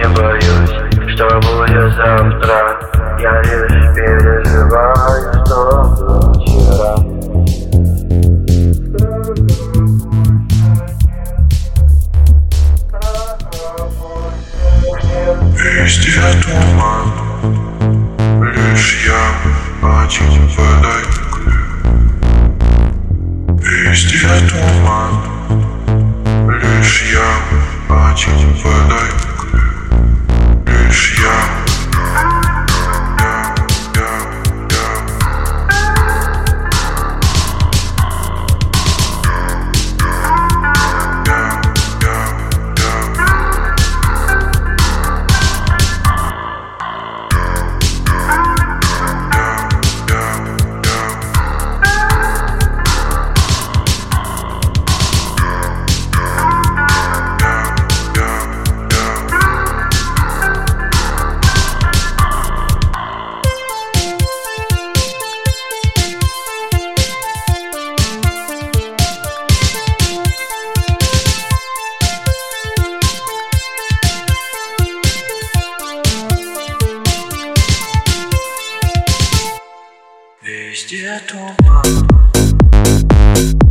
не боюсь, что будет завтра. Я лишь переживаю, что было вчера. Везде туман, лишь я один в этой игре. Везде туман, лишь я один в этой игре. Лишь я. Везде туман.